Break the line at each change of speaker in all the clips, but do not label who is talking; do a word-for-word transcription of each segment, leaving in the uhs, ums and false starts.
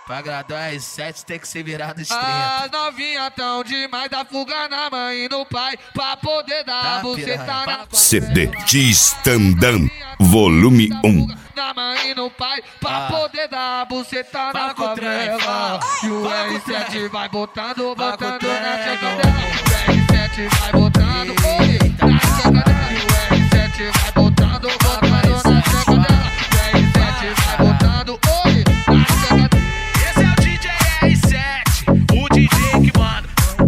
Pra agradar R sete tem que se virar nos trinta.
As novinha tão demais, dá fuga na mãe e no pai, pra poder dar
Tá,
buceta
piranha.
na
C D Tistandam, volume um.
na mãe e no pai, pra
Ah.
poder dar buceta
Fala
na
com o trem,
favela.
fala.
E o
Fala com o
R sete
trem.
vai botando,
Fala com o
botando na
trem,
tcheca
não.
dela. O R sete vai botando, oi,
Eita,
na tcheca dela. E o R sete vai botando, botando na tcheca dela. O R sete vai botando, oi, na tcheca dela.
Esse é o D J R sete, o D J que manda.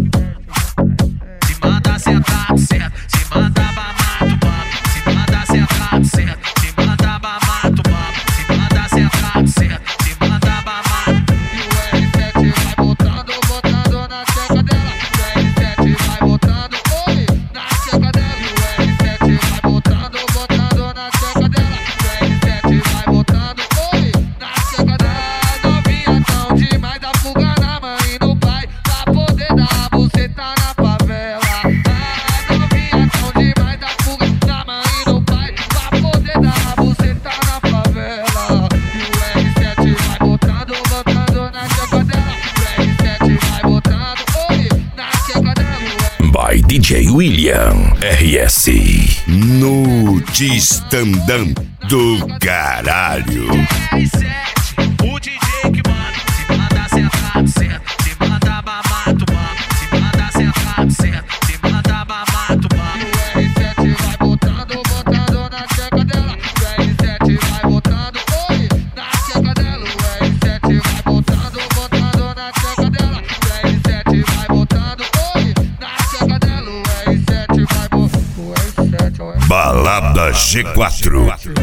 Se manda sentado, certo. Se manda mamado, mano. Se manda sentado, certo. Se manda mamado, mano. Se manda sentado, certo. Se manda mamado.
E o R sete vai botando, botando na tcheca dela. O R sete vai botando, oi, na tcheca dela. E o R sete vai botando, botando na tcheca dela. O R sete vai botando, oi, na tcheca dela. Novinha tão demais, dá fuga na mãe e no pai, pra poder dar buceta na favela. Ah, novinha tão demais, dá fuga na mãe e no pai, pra poder dar buceta na favela. E o R sete vai botando, botando na tcheca dela. O R sete vai botando, oi, na tcheca dela.
By D J William R S. No Tistandam do caralho.
R sete, o D J que manda. Se manda sentado, certo. Se manda mamado, mano. Se manda sentado, certo. Se manda mamado,
E
mano.
o R sete vai botando, botando na tcheca dela. O R sete vai botando, oi, na tcheca dela. O R sete vai botando, botando na tcheca dela. O R sete vai botando, oi, na tcheca dela. O R sete vai botando, o R sete, o R sete.
Balada G quatro.